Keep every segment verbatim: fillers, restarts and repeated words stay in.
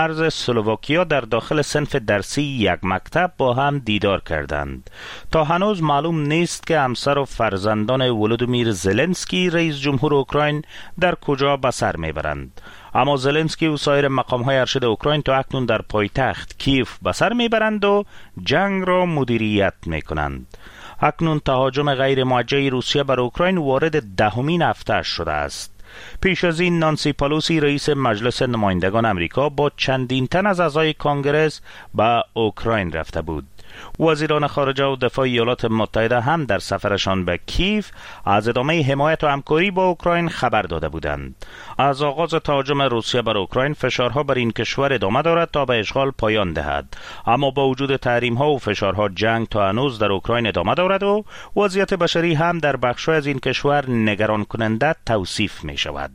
ارز اسلوواکیا در داخل صنف درسی یک مکتب با هم دیدار کردند. تا هنوز معلوم نیست که همسر و فرزندان ولودیمیر زلنسکی رئیس جمهور اوکراین در کجا به سر میبرند. اما زلنسکی و سایر مقام‌های ارشد اوکراین تا اکنون در پایتخت کیف به سر میبرند و جنگ را مدیریت میکنند. اکنون تهاجم غیر موجه روسیه بر اوکراین وارد دهمین هفته شده است. پیش از این نانسی پالوسی رئیس مجلس نمایندگان امریکا با چندین تن از اعضای کانگرس به اوکراین رفته بود. وزیران خارجه و دفاع ایالات متحده هم در سفرشان به کیف از ادامه حمایت و همکاری با اوکراین خبر داده بودند. از آغاز تهاجم روسیه بر اوکراین فشارها بر این کشور ادامه دارد تا به اشغال پایان دهد، اما با وجود تحریم‌ها و فشارها جنگ تا هنوز در اوکراین ادامه دارد و وضعیت بشری هم در بخش‌های از این کشور نگران کننده توصیف می شود.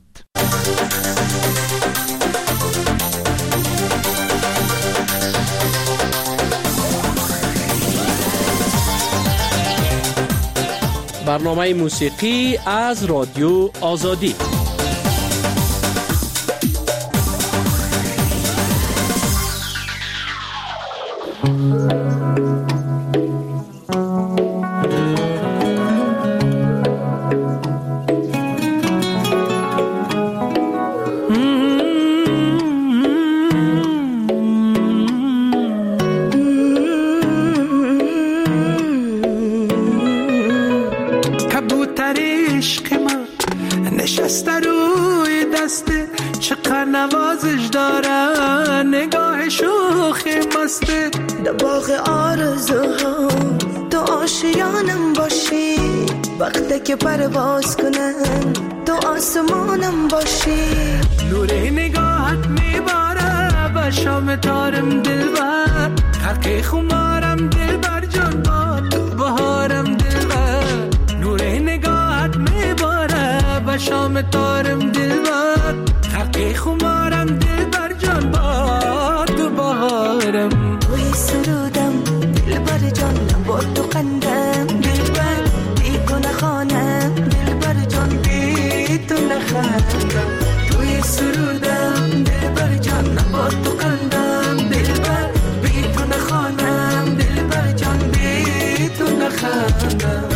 برنامه موسیقی از رادیو آزادی. نشسته روی دسته چقدر نوازش داره، نگاه شوخی مسته در باغ آرزوها، تو آشیانم باشی وقتی که پرواز کنم، تو آسمانم باشی. نور نگاهت میباره به شام تارم دلبر، خرق خمارم دلبر جان با تو بهارم دلبر. نور نگاهت میباره به شام تارم دلبر، خرق خمارم دلبر جان با تو بهارم. توی سرودم دلبر جان با تو قندم دلبر، بی تو نخوانم دلبر جان بی تو نخوانم. توی سرودم دلبر جان با تو قندم دلبر، بی تو نخوانم دلبر جان بی تو نخوانم.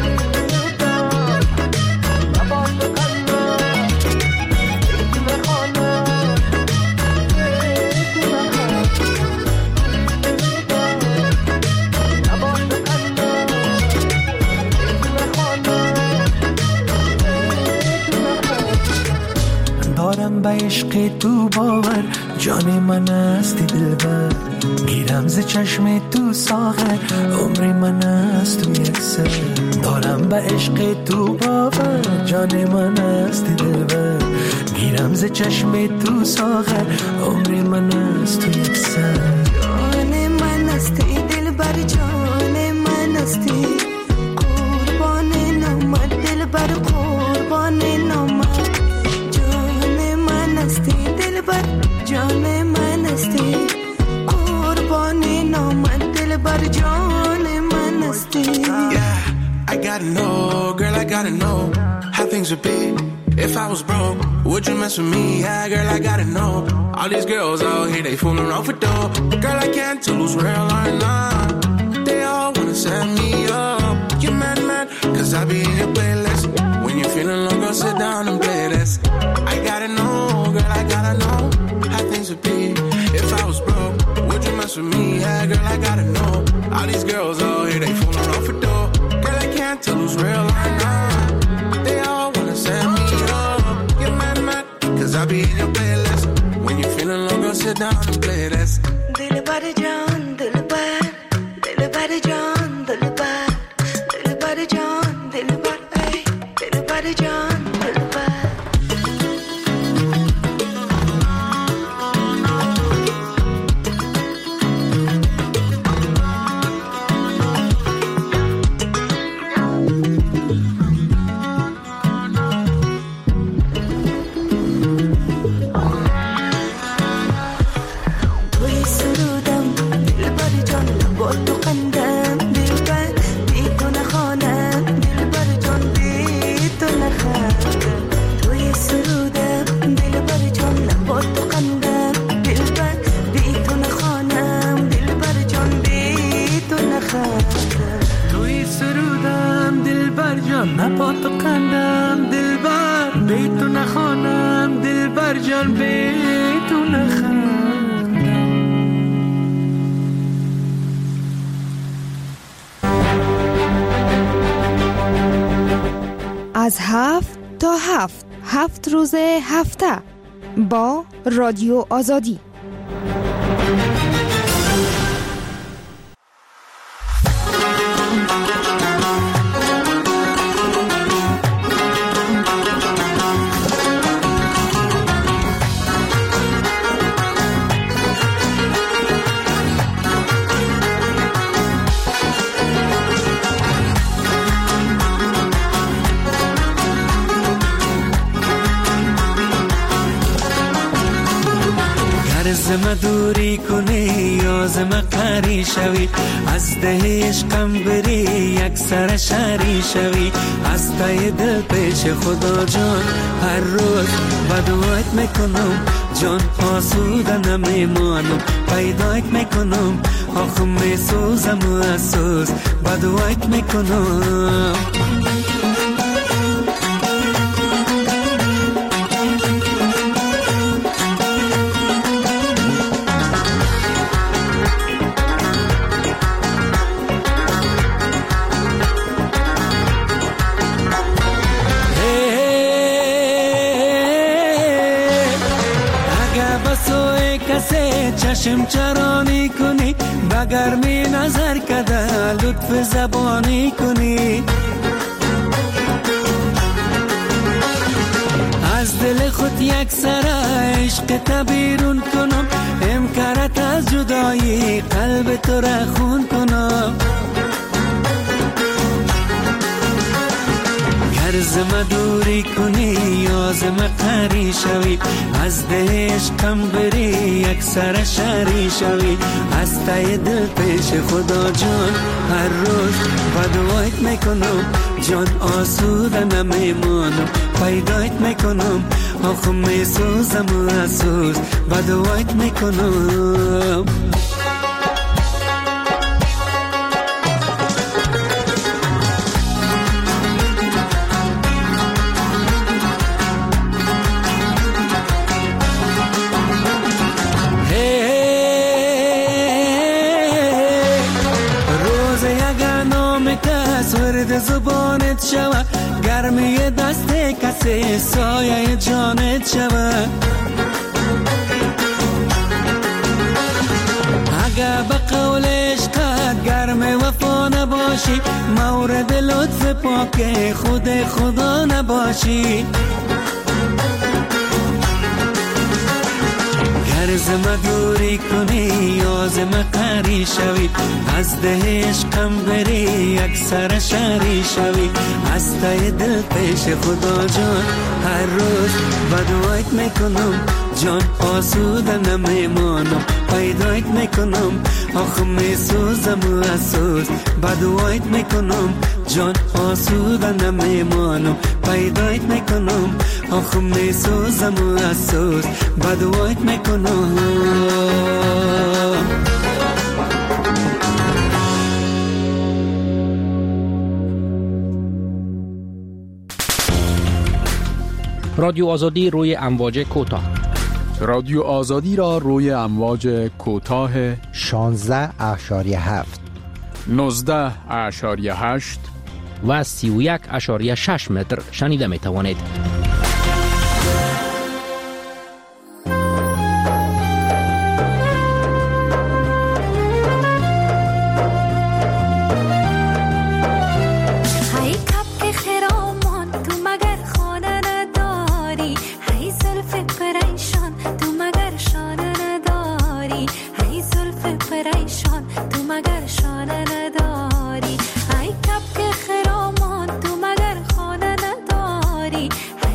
دارم به عشق تو باور، جان من هستی دلبر، گیرم ز چشم تو ساغر، عمر من هست تو یک سر. دارم به عشق تو باور، جان من هستی دلبر، گیرم ز چشم تو ساغر، عمر من هست تو یک سر. جان من هستی دلبر، جان من هستی، قربان نامت دلبر، قربان نامت. دلبر جان من هستی، قربان نامت دلبر جان من هستی. Yeah, I gotta know, girl, I gotta know how things would be if I was broke. Would you mess with me? Yeah, girl, I gotta know. All these girls out here, they fooling around for dough. Girl, I can't tell who's real or not. They all wanna set me up. You're mad, mad, cause I be in your playlist. When you're feeling low, go sit down and play this. I gotta know, girl, I gotta know how things would be if I was broke. Would you mess with me? Yeah, girl, I gotta know. All these girls out here, they fooling around for dough. Girl, I can't tell who's real or not. They all wanna set me up. You're mad, mad, cause I be in your playlist. When you're feeling low, go sit down and play this. Dilbar John, Dilbar, Dilbar John, Dilbar, Dilbar John, Dilbar, hey, Dilbar John, Dilbar. تو نخوانم دلبر بی تو نخوانم. از هفت تا هفت هفت روز هفته با رادیو آزادی. زم دوری کنی یا زم قری شوی، از ده عشقم بری یک سر شری شوی، از تای دل پیش خدا جان هر روز بدوایت میکنم، جان آسوده نمیمانم، پیدایت میکنم، آخم میسوزم و اسوز بدوایت میکنم. چشم چرانی کنی بگرمی نظر کده لطف زبانی کنی، از دل خود یک سر عشق تبیرون کنم، امکارت از جدایی قلب تو را خون کنم. زم دوری کنی یا زم قری شوی، از ده عشقم بری یک سر شری شوی، از تای دل پیش خدا جان هر روز بدوایت میکنم، جان آسوده نمیمانم، پیدایت میکنم، آخم میسوزم و اسوز بدوایت میکنم. ورد زبانت شوه، گرمی دست کسی سایه جانت شوه، اگه به قول عشقت گرم وفا نباشی، مورد لطف پاک خود خدا نباشی. زم دوری کنی یا زم قری شوی، از ده عشقم بری یک سر شری شوی، از تای دل پیش خدا جان هر روز بدوایت میکنم، جان آسوده نمیمانم، پیدایت میکنم، آخم میسوزم و اسوز بدوایت میکنم، جان آسوده نمیمانم، پیدایت میکنم، آخم میسوزم و اسوز بدوایت میکنم. رادیو آزادی روی امواج کوتاه. رادیو آزادی را روی امواج کوتاه شانزده اشاری هفت، نوزده اشاری هشت و سی و یک اشاری شش متر شنیده می توانید. ای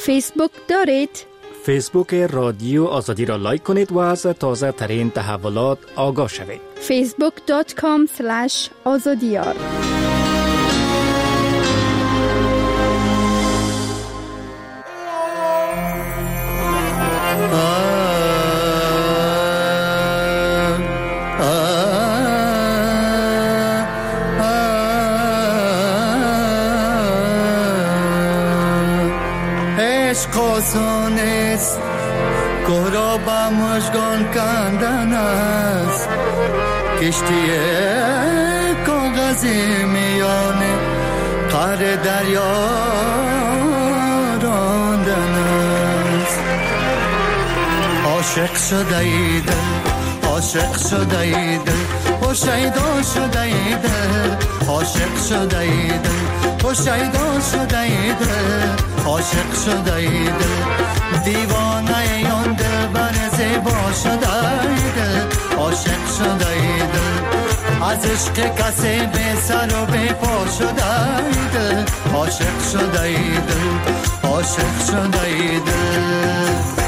فیسبوک دارید؟ فیسبوک رادیو آزادی را لایک کنید و از تازه ترین تحولات آگاه شوید. فیسبوک دات کام اسلش آزادیار. آسان است گهرا با مژگان کندن است کشتی کاغذی میانه قعر دریا راندن است. عاشق شده ای دل عاشق شده ای دل و شیدا شده ای دل عاشق شده ای دل و شیدا شده ای دل عاشق شده ای دل دیوانه یان دل بر زیبا شده ای دل عاشق شده ای دل از عشق کسی به سر و به پا شده ای دل عاشق شده ای دل عاشق شده ای دل.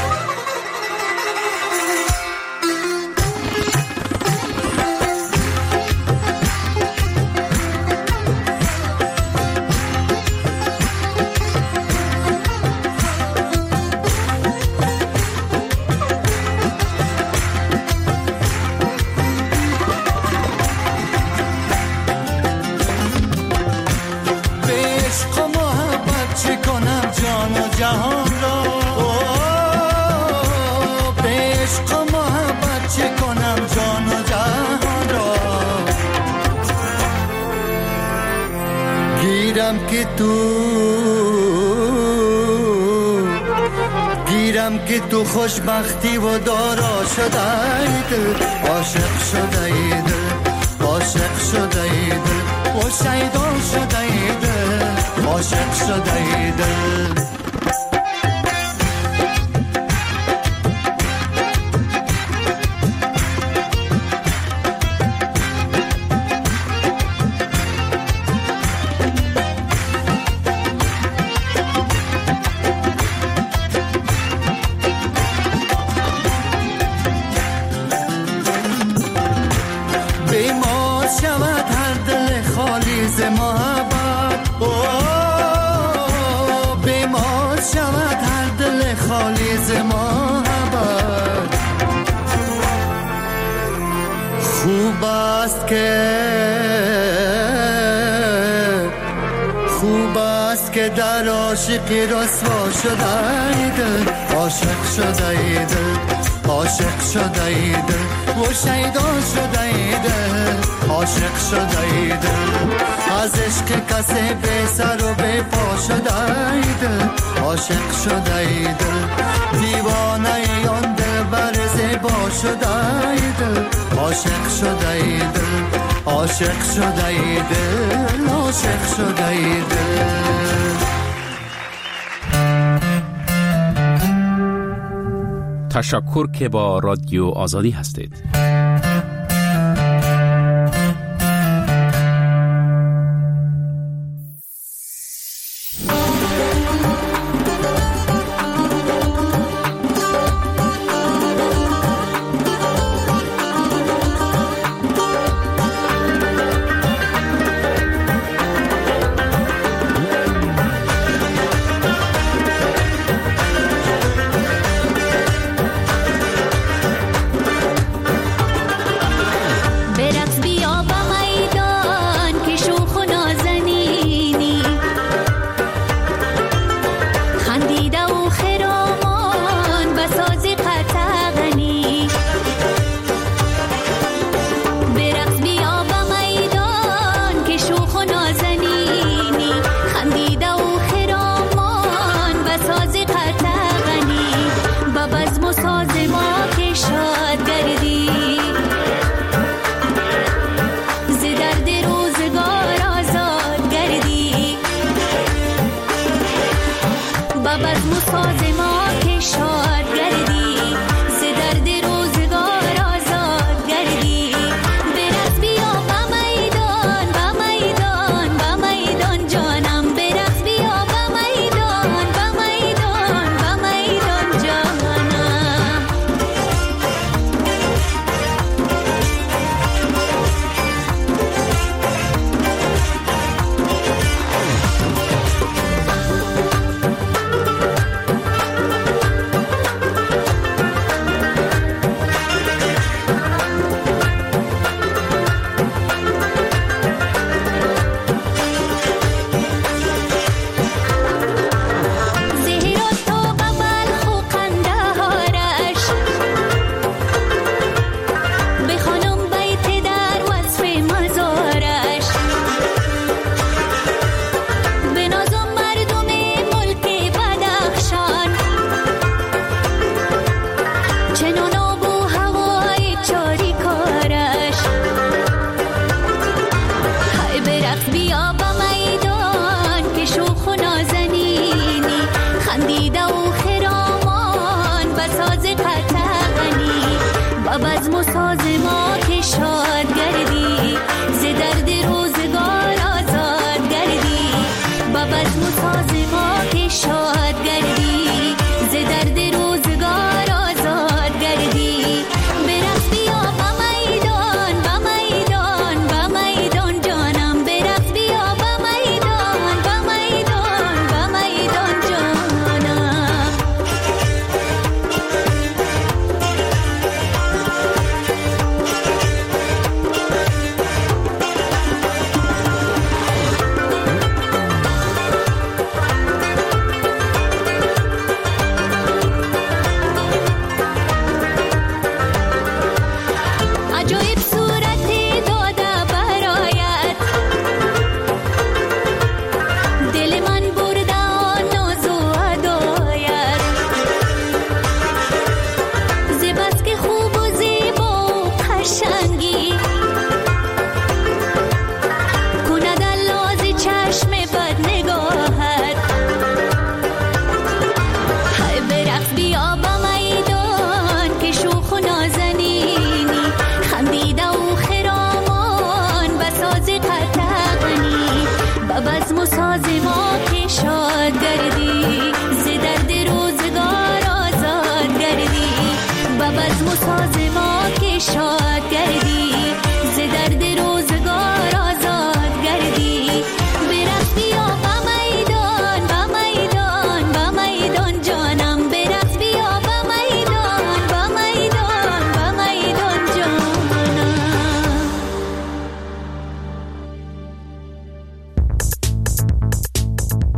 گیرم که تو گیرم که تو خوشبختی و دارا شده ای دل عاشق شده ای دل عاشق شده ای دل و شیدا شده ای دل عاشق شده ای دل. خوب است که خوب است که در عاشقی رسوا شده ای دل عاشق شده ای دل عاشق شده ای دل و شیدا شده ای دل عاشق شده ای دل از عشق کسی به سر و به پا شده ای دل عاشق شده ای دل دیوانه یان دل بر زیبا شده ای دل عاشق شده ای دل عاشق شده ای دل عاشق شده ای دل. تشکر که با رادیو آزادی هستید.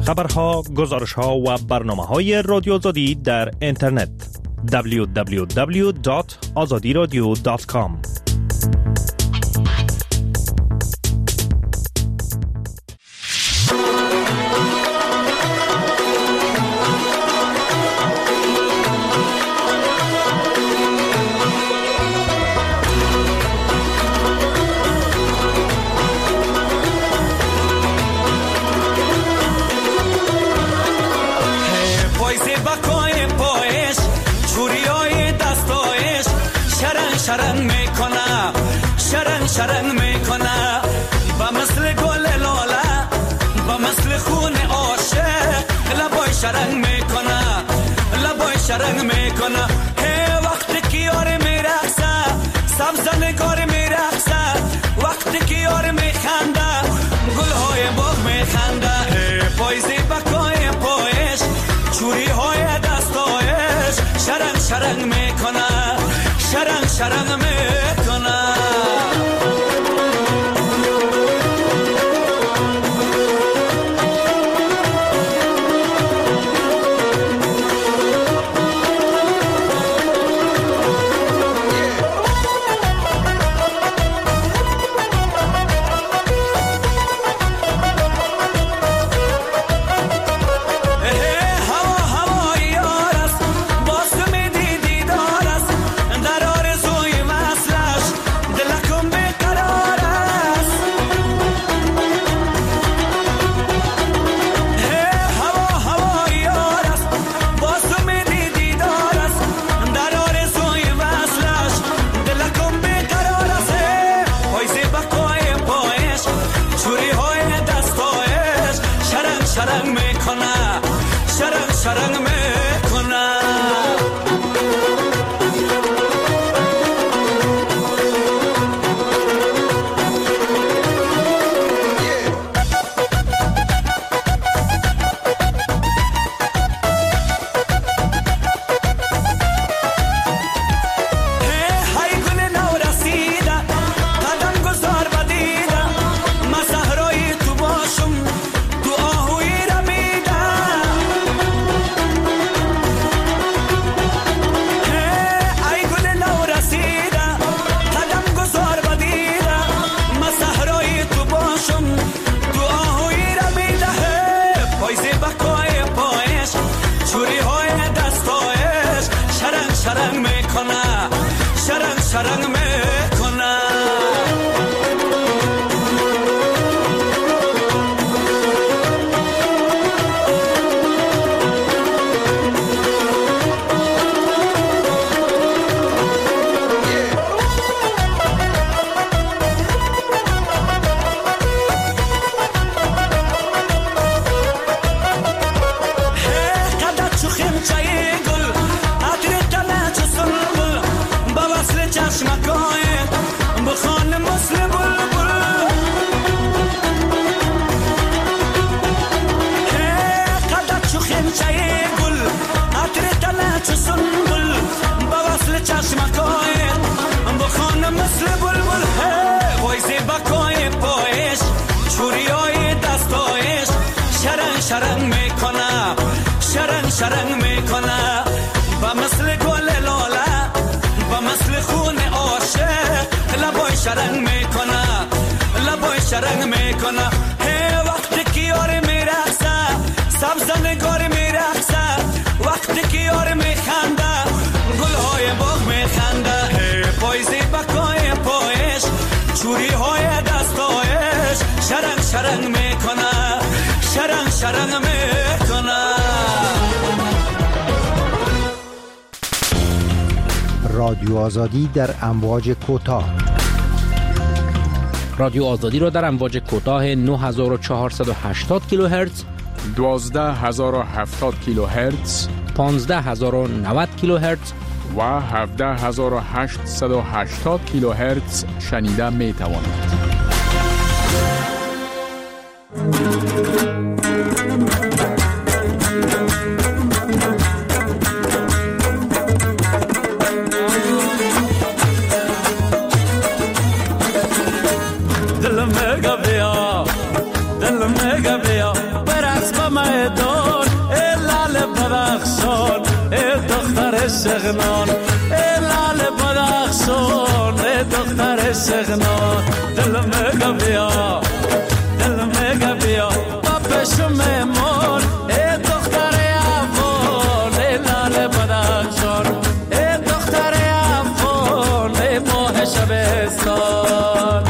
خبرها، گزارشها و برنامه‌های رادیو آزادی در اینترنت دبلیو دبلیو دبلیو دات آزادی رادیو دات کام. شرنگ میکنه شرنگ شرنگ میکنه با مثل گل لاله با مثل خون عاشق لبای شرنگ میکنه لبای شرنگ میکنه هی وقتی که یار میرقصه سبز نگار میرقصه وقتی که یار میخنده گلهای باغ میخنده هی پایزی بکای پایش چوری های دستایش شرنگ شرنگ میکنه شرنگ شرنگ میکنه شرنگ میکنه شرنگ میکنه شرنگ میکنه شرنگ شرنگ میکنه با مثل گل لاله با مثل خون عاشق لبای شرنگ میکنه لبای شرنگ میکنه هی وقتی که یار میرقصه سبز نگار میرقصه وقتی که یار میخنده گلهای باغ میخنده هی پایزی بکای پایش چوری های دستایش شرنگ شرنگ میکنه شرنگ شرنگ میکنه رادیو آزادی در امواج کوتاه. رادیو آزادی را در امواج کوتاه نه هزار و چهارصد و هشتاد کیلوهرتز، دوازده هزار و هفتاد کیلوهرتز، پانزده هزار و نود کیلوهرتز و هفده هزار و هشتصد و هشتاد کیلوهرتز شنیده می توانید. شغنان ای لال بدخشان ای دختر شغنان دل میگه بیا دل میگه بیا با پشم من ای دختر افغان ای لال بدخشان ای دختر افغان ای ماه شبستان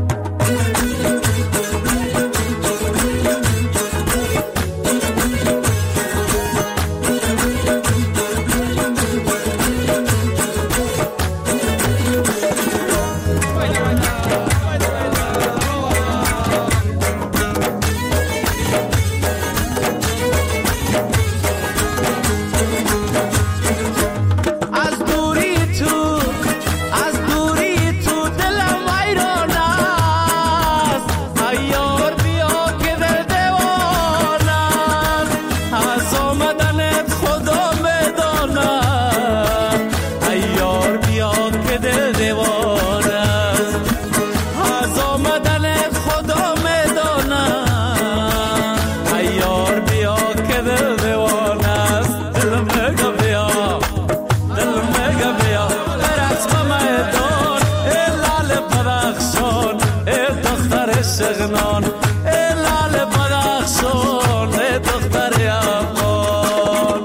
شغنان ای لال بدخشان ای دختر افغان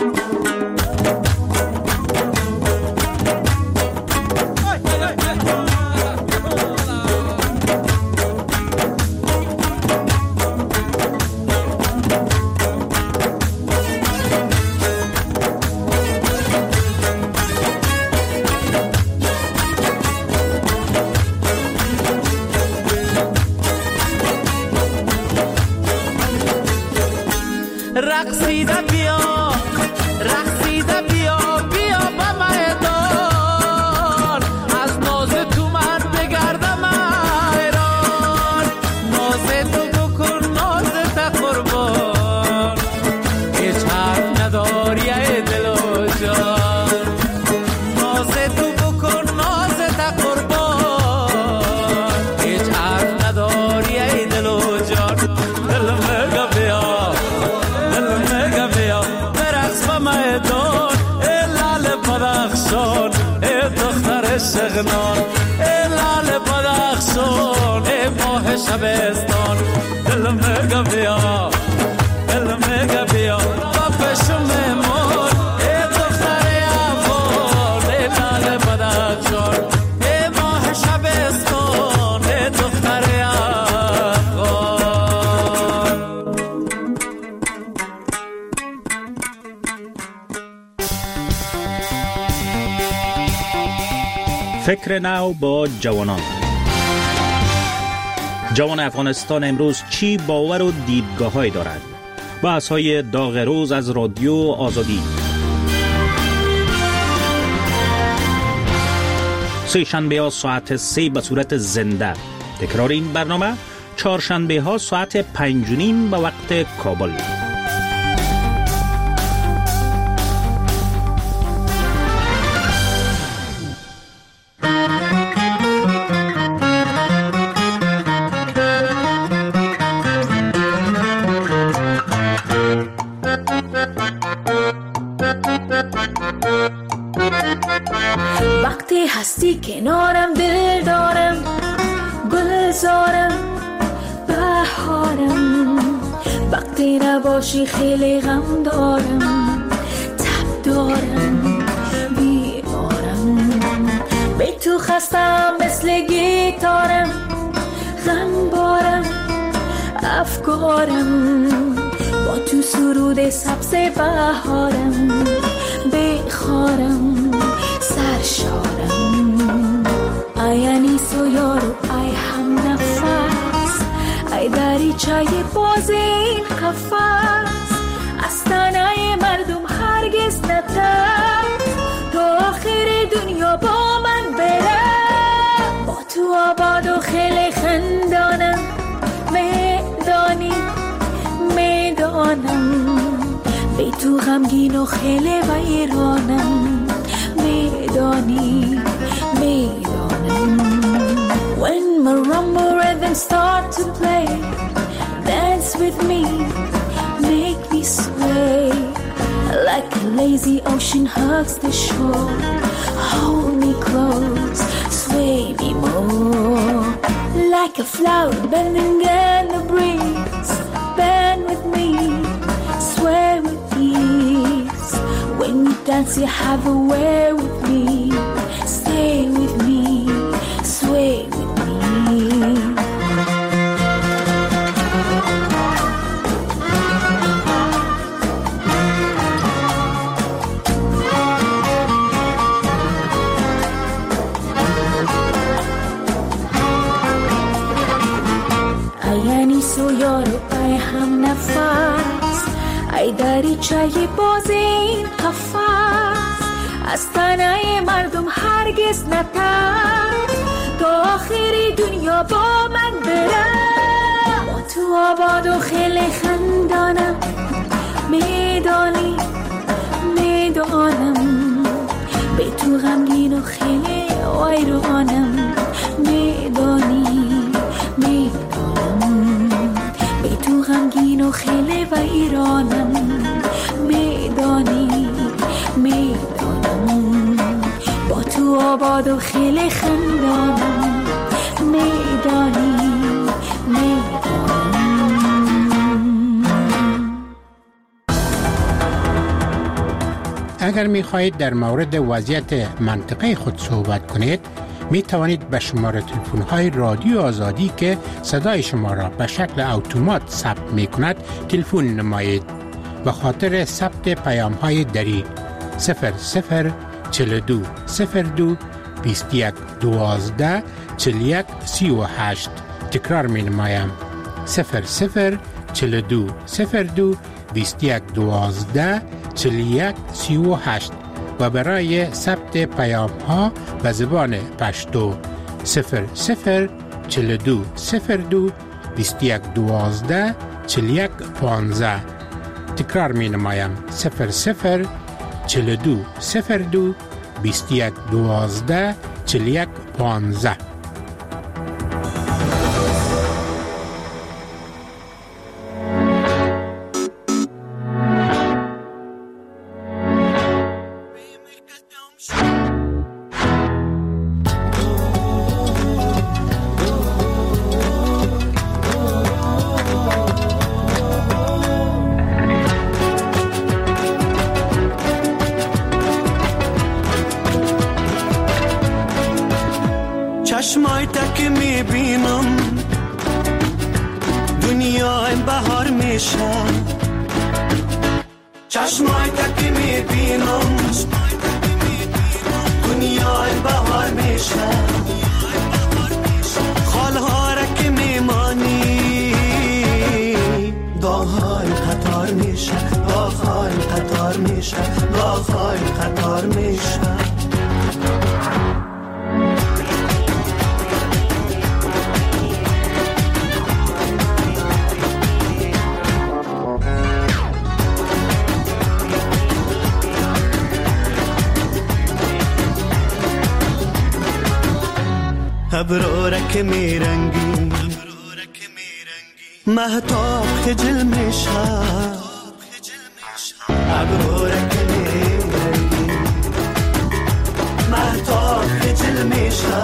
رقصیده بیا رقصیده بیا بیا به میدان از ناز تو من بگردم حیران ناز تو بکن ناز تا قربان هیچ حرف نداری ای دل و جان ناز تو بکن ناز تا قربان هیچ حرف نداری ای دل و جان دل میگه بیا میدان ای لال بدخشان ای دختر شغنان ای لال بدخشان ای ماه شبستان دل میگه بیا دل میگه بیا با پشم من ای دختر افغان ای لال بدخشان ای ماه شبستان ای دختر افغان فکر نو با جوانان. جوان افغانستان امروز چی باور و دیدگاه‌هایی دارد؟ بحث‌های داغ روز از رادیو آزادی. سه شنبه ها ساعت سه به صورت زنده. تکرار این برنامه چهارشنبه ها ساعت پنج و نیم به وقت کابل. وقتی هستی کنارم دل دارم گلزارم بهارم وقتی نباشی خیلی غم دارم تب دارم بیمارم به تو خستم مثل گیتارم غم بارم افکارم با تو سرود سبز بهارم بخارم سرشارم ای انیس و یارو ای هم نفس ای دریچه باز این قفس از تنه مردم هرگز نترس تا آخر دنیا با من بره با تو آباد و خیلی خندانم میدانی میدانم به تو غمگین و خیلی ویرانم میدانی میدانم When marimba rhythms start to play dance with me make me sway like a lazy ocean hugs the shore. Hold me close, sway me more. Like a flower bending in the breeze, bend with me, sway with ease. When you dance you have a way with me. Stay with me, sway with me. سو یارو ای هم نفس ای دریچه باز این قفس از تنه مردم هرگز نترس تا آخری دنیا با من برم. با تو آباد و خیلی خندانم، میدانی میدانم به تو غمگین و خیلی ویرانم. میدانی میدانم به تو غمگین و خیلی ویرانم. میدانی میدانم با تو آباد و خیلی خندانم. میدانی میدانم. اگر می خواهید در مورد وضعیت منطقه خود صحبت کنید، می توانید به شماره تلفن های رادیو آزادی که صدای شما را به شکل اتومات ثبت می کند تلفن نمایید. به خاطر ثبت پیام های دری صفر صفر چهل و دو صفر دو بیست و یک دوازده چهل و یک سی و هشت. تکرار می نمایم صفر صفر چهل و دو صفر دو بیست و یک دوازده چهل و یک سی و هشت و برای ثبت پیام ها به زبان پشتو صفر صفر چهل و دو صفر دو بیست و یک دوازده چهل و یک پانزده. تکرار می نمایم صفر صفر چهل و دو صفر دو بیست و یک دوازده چهل و یک پانزده. چشمای تک میبینم دنیای بهار میشه. چشمای تک میبینم دنیای بهار میشه. خالها را که میمانی داغ‌های قطار میشه. داغ‌های قطار میشه. داغ‌های قطار میشه. ابرو رک میرنگی مهتاب خجل میشه. ابرو رک میرنگی مهتاب خجل میشه.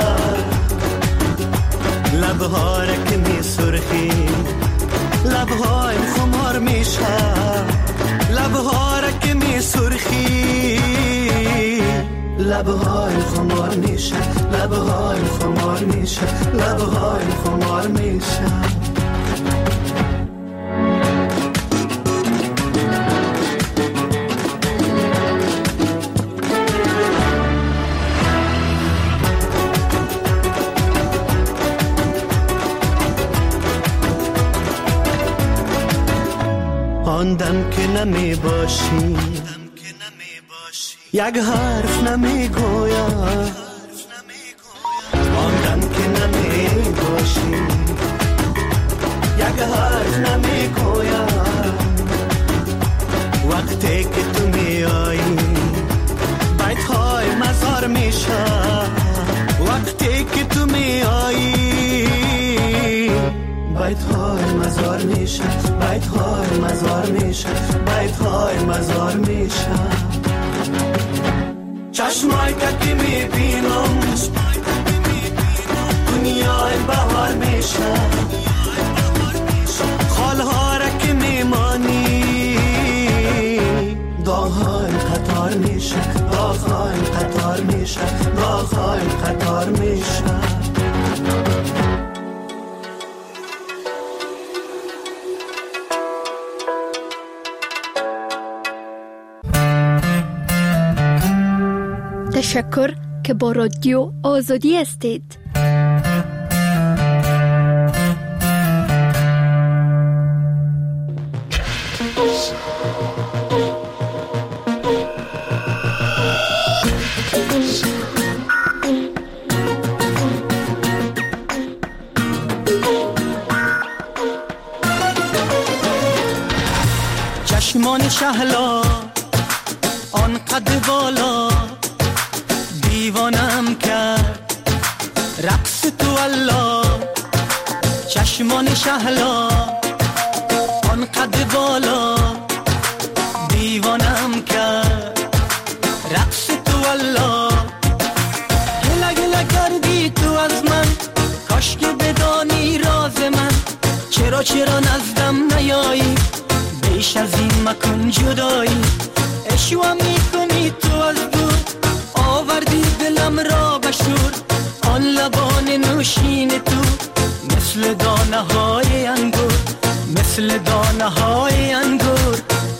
لبها رک می سرخی لبهای خمار میشه. لبها رک می سرخی لبهای خمار میشه. لبهای خمار میشه. لبهای خمار میشه. آن دم که نمی باشی یک حرف نمی گویم. آن دم که نمی باشی یک حرف نمی گویم. وقتی که تو می آیی بیت های مزار میشه. وقتی که تو می آیی بیت‌های مزار میشه، بیت‌های مزار میشه، بیت‌های مزار میشه. چشمای که میبینم دنیای بهار میشه، خالها را که میمانی داغ‌های قطار میشه، داغ‌های قطار میشه، داغ‌های قطار میشه. تشکر که با رادیو آزادی هستید. چشمان شهلا آن قد بالا دیوانم کرد رقص تو الله. چشمان شهلا آن قد بالا دیوانم کرد رقص تو الله. گله گله کردی تو از من، کاش که بدانی راز من. چرا چرا نزدم نیایی، بیش از این مکن جدایی. اشوا میکنی تو از دور، آوردی دلم را بشور. آن لبان نوشین تو مثل دانه های انگور، مثل دانه های انگور.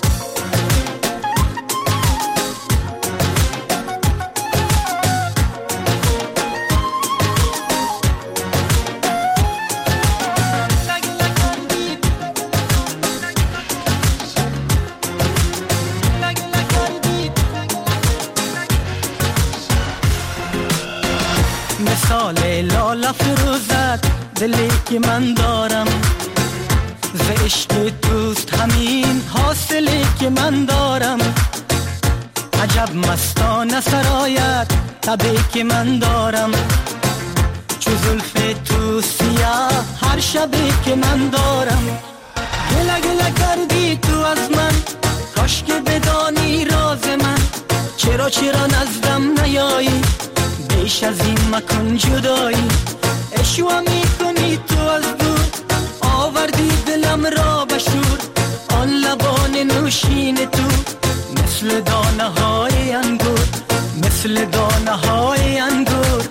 مثال لاله فروزد دلی که من دارم، ز عشق دوست همین حاصلی که من دارم. عجب مستانه سرایت تبی که من دارم، چو زلف تو سیاه هر شبی که من دارم. گله گله کردی تو از من، کاش که بدانی راز من. چرا چرا نزدم نیایی، بیش از این مکن جدایی. اشوا میکنی تو از دور، آوردی دلم را بشور. آن لبان نوشین تو مثل دانه های انگور، مثل دانه های انگور.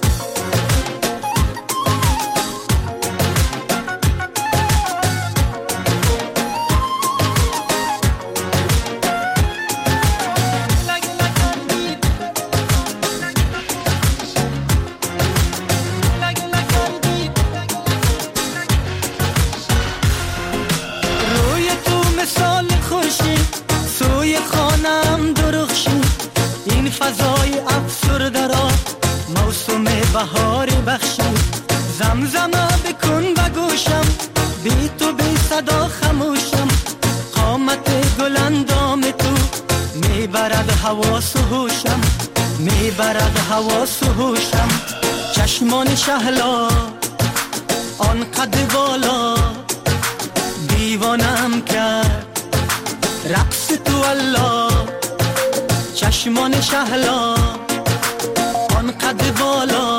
فضای افسرده را موسم بهار بخشی. زمزمه بکن و گوشم، بی تو بی صدا خموشم. قامت گل اندام تو میبرد حواس و هوشم، میبرد حواس و هوشم. چشمان شهلا آن قد بالا دیوانم کرد رقص تو الله. چشمان شهلا آن قد بالا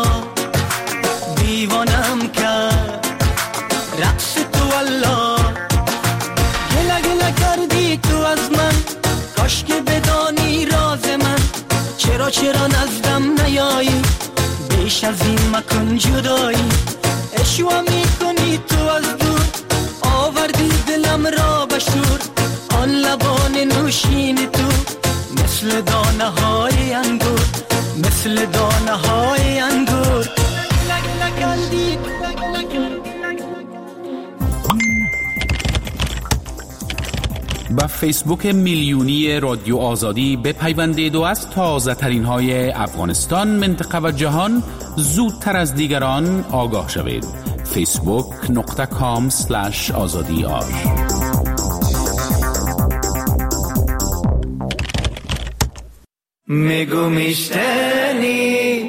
دیوانم کرد رقص تو الله. گله گله کردی تو از من، کاش که بدانی راز من. چرا چرا نزدم نیایی، بیش از این مکن جدایی. اشوا میکنی تو از دور، آوردی دلم را بشور. آن لبان نوشین تو مثل دانه های انگور، مثل دانه های انگور. با فیسبوک میلیونی رادیو آزادی بپیوندید و از تازه ترین های افغانستان، منطقه و جهان زودتر از دیگران آگاه شوید. فیسبوک نقطه کام سلش آزادی آر. میگو میشتنی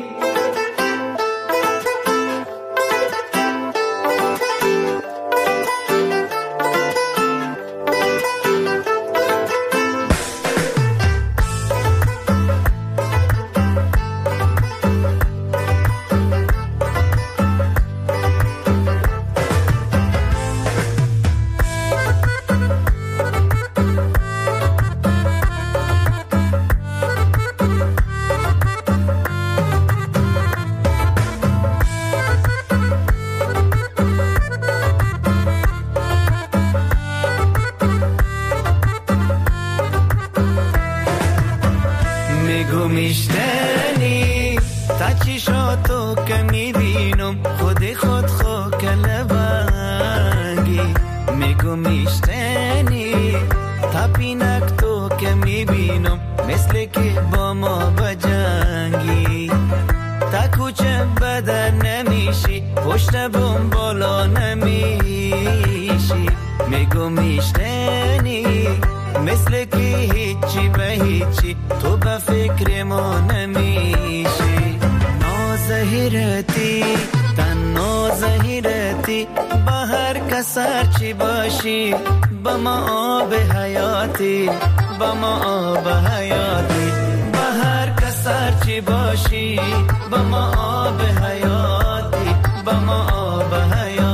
بگو میشتنی تپینک تو که میبینم مثل که با ما بجنگی تا کوچه بدر نمیشی پشت بوم بالا نمیشی میگو میشتنی مثل که هیچی به هیچی تو به فکر ما نمیشی نازهیرتی تن نازهیرتی با هر کسر چی باشی با ما آب حیاتی با ما آب حیاتی با هر کسر چی باشی با ما آب حیاتی با ما آب حیاتی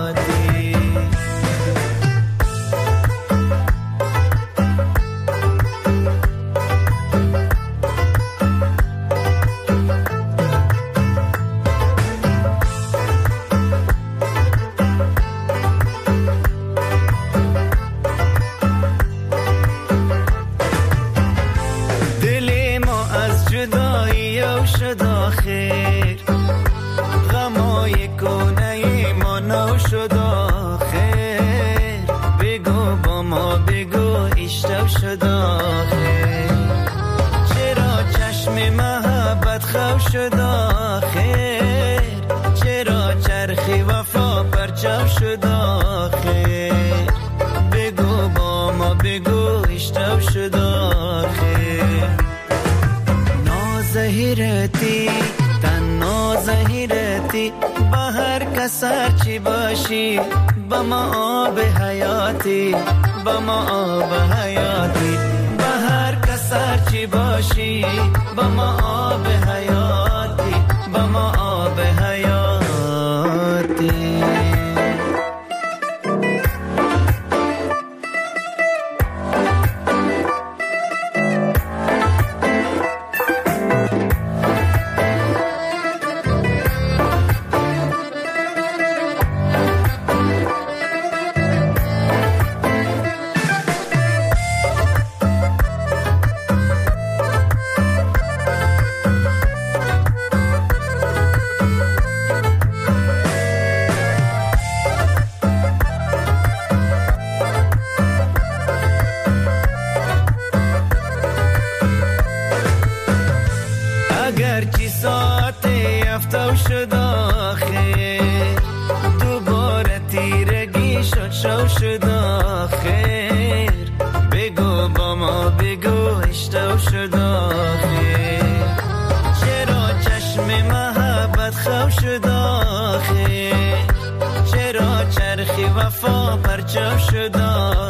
شد آخر چرا چرخی وفا پرچم شد آخر بگو با ما بگو اشتب شد آخر نازهیرتی تن نازهیرتی با هر کسر چی باشی با ما آب حیاتی با ما آب حیاتی با هر کسر چی باشی با ما آب حیاتی با ما آب حیاتی وفا پرچم شد